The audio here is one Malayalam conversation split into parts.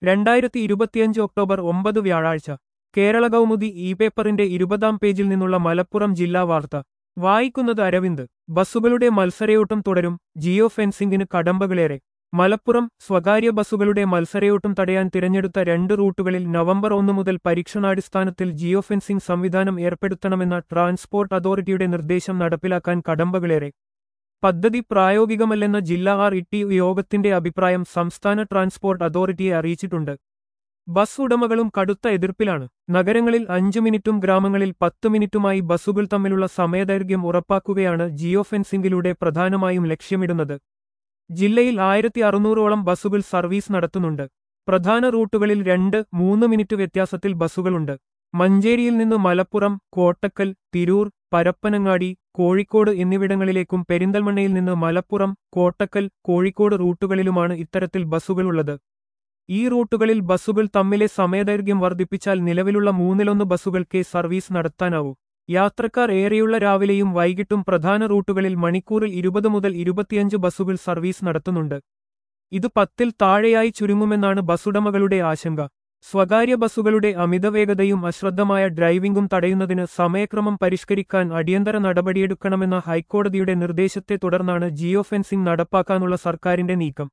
2025 ഒക്ടോബർ 9 വ്യാഴാഴ്ച കേരള കൗമുദി ഇ പേപ്പറിന്റെ 20-ാം പേജിൽ നിന്നുള്ള മലപ്പുറം ജില്ലാ വാർത്ത വായിക്കുന്നത് അരവിന്ദ്. ബസ്സുകളുടെ മത്സരയോട്ടം തുടരും, ജിയോ ഫെൻസിംഗിന് കടമ്പകളേറെ. മലപ്പുറം. സ്വകാര്യ ബസ്സുകളുടെ മത്സരയോട്ടം തടയാൻ തിരഞ്ഞെടുത്ത 2 റൂട്ടുകളിൽ നവംബർ 1 മുതൽ പരീക്ഷണാടിസ്ഥാനത്തിൽ ജിയോ ഫെൻസിംഗ് സംവിധാനം ഏർപ്പെടുത്തണമെന്ന ട്രാൻസ്പോർട്ട് അതോറിറ്റിയുടെ നിർദ്ദേശം നടപ്പിലാക്കാൻ കടമ്പകളേറെ. പദ്ധതി പ്രായോഗികമല്ലെന്ന ജില്ലാ RET യോഗത്തിന്റെ അഭിപ്രായം സംസ്ഥാന ട്രാൻസ്പോർട്ട് അതോറിറ്റിയെ അറിയിച്ചിട്ടുണ്ട്. ബസ് ഉടമകളും കടുത്ത എതിർപ്പിലാണ്. നഗരങ്ങളിൽ 5 മിനിറ്റും ഗ്രാമങ്ങളിൽ 10 മിനിറ്റുമായി ബസ്സുകൾ തമ്മിലുള്ള സമയദൈർഘ്യം ഉറപ്പാക്കുകയാണ് ജിയോ ഫെൻസിംഗിലൂടെ പ്രധാനമായും ലക്ഷ്യമിടുന്നത്. ജില്ലയിൽ 1600ഓളം ബസ്സുകൾ സർവീസ് നടത്തുന്നുണ്ട്. പ്രധാന റൂട്ടുകളിൽ 2-3 മിനിറ്റ് വ്യത്യാസത്തിൽ ബസ്സുകളുണ്ട്. മഞ്ചേരിയിൽ നിന്ന് മലപ്പുറം, കോട്ടക്കൽ, തിരൂർ, പരപ്പനങ്ങാടി, കോഴിക്കോട് എന്നിവിടങ്ങളിലേക്കും പെരിന്തൽമണ്ണയിൽ നിന്ന് മലപ്പുറം, കോട്ടക്കൽ, കോഴിക്കോട് റൂട്ടുകളിലുമാണ് ഇത്തരത്തിൽ ബസ്സുകളുള്ളത്. ഈ റൂട്ടുകളിൽ ബസ്സുകൾ തമ്മിലെ സമയദൈർഘ്യം വർദ്ധിപ്പിച്ചാൽ നിലവിലുള്ള 1/3 ബസ്സുകൾക്കേ സർവീസ് നടത്താനാവൂ. യാത്രക്കാർ ഏറെയുള്ള രാവിലെയും വൈകിട്ടും പ്രധാന റൂട്ടുകളിൽ മണിക്കൂറിൽ 20 മുതൽ 25 ബസ്സുകൾ സർവീസ് നടത്തുന്നുണ്ട്. ഇത് 10-ൽ താഴെയായി ചുരുങ്ങുമെന്നാണ് ബസ്സുടമകളുടെ ആശങ്ക. സ്വകാര്യ ബസ്സുകളുടെ അമിതവേഗതയും അശ്രദ്ധമായ ഡ്രൈവിംഗും തടയുന്നതിന് സമയക്രമം പരിഷ്കരിക്കാൻ അടിയന്തര നടപടിയെടുക്കണമെന്ന ഹൈക്കോടതിയുടെ നിർദ്ദേശത്തെ തുടർന്നാണ് ജിയോ ഫെൻസിംഗ് നടപ്പാക്കാനുള്ള സർക്കാരിന്റെ നീക്കം.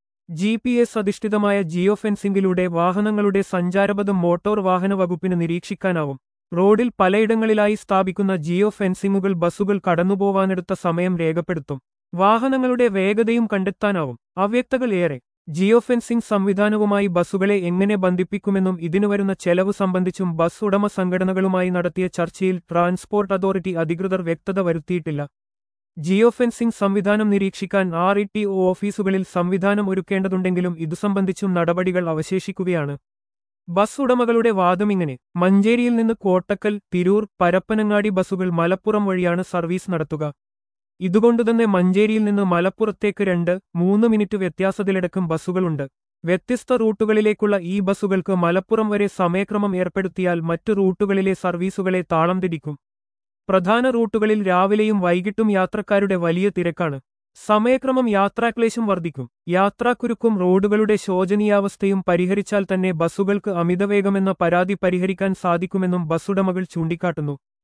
GPS അധിഷ്ഠിതമായ ജിയോ ഫെൻസിംഗിലൂടെ വാഹനങ്ങളുടെ സഞ്ചാരപഥം മോട്ടോർ വാഹന വകുപ്പിന് നിരീക്ഷിക്കാനാവും. റോഡിൽ പലയിടങ്ങളിലായി സ്ഥാപിക്കുന്ന ജിയോ ഫെൻസിംഗുകൾ ബസ്സുകൾ കടന്നുപോവാനെടുത്ത സമയം രേഖപ്പെടുത്തും. വാഹനങ്ങളുടെ വേഗതയും കണ്ടെത്താനാവും. അവ്യക്തകൾ ഏറെ. ജിയോ ഫെൻസിംഗ് സംവിധാനവുമായി ബസ്സുകളെ എങ്ങനെ ബന്ധിപ്പിക്കുമെന്നും ഇതിനു വരുന്ന ചെലവ് സംബന്ധിച്ചും ബസ് ഉടമ സംഘടനകളുമായി നടത്തിയ ചർച്ചയിൽ ട്രാൻസ്പോർട്ട് അതോറിറ്റി അധികൃതർ വ്യക്തത വരുത്തിയിട്ടില്ല. ജിയോ ഫെൻസിംഗ് സംവിധാനം നിരീക്ഷിക്കാൻ RET ഓഫീസുകളിൽ സംവിധാനം ഒരുക്കേണ്ടതുണ്ടെങ്കിലും ഇതു സംബന്ധിച്ചും നടപടികൾ അവശേഷിക്കുകയാണ്. ബസ് ഉടമകളുടെ വാദമിങ്ങനെ. മഞ്ചേരിയിൽ നിന്ന് കോട്ടക്കൽ, തിരൂർ, പരപ്പനങ്ങാടി ബസ്സുകൾ മലപ്പുറം വഴിയാണ് സർവീസ് നടത്തുക. ഇതുകൊണ്ടുതന്നെ മഞ്ചേരിയിൽ നിന്ന് മലപ്പുറത്തേക്ക് 2-3 മിനിറ്റ് വ്യത്യാസത്തിലടക്കം ബസ്സുകളുണ്ട്. വ്യത്യസ്ത റൂട്ടുകളിലേക്കുള്ള ഈ ബസ്സുകൾക്ക് മലപ്പുറം വരെ സമയക്രമം ഏർപ്പെടുത്തിയാൽ മറ്റു റൂട്ടുകളിലെ സർവീസുകളെ താളം തിരിക്കും. പ്രധാന റൂട്ടുകളിൽ രാവിലെയും വൈകിട്ടും യാത്രക്കാരുടെ വലിയ തിരക്കാണ്. സമയക്രമം യാത്രാക്ലേശം വർദ്ധിക്കും. യാത്രാക്കുരുക്കും റോഡുകളുടെ ശോചനീയാവസ്ഥയും പരിഹരിച്ചാൽ തന്നെ ബസ്സുകൾക്ക് അമിതവേഗമെന്ന പരാതി പരിഹരിക്കാൻ സാധിക്കുമെന്നും ബസ്സുടമകൾ ചൂണ്ടിക്കാട്ടുന്നു.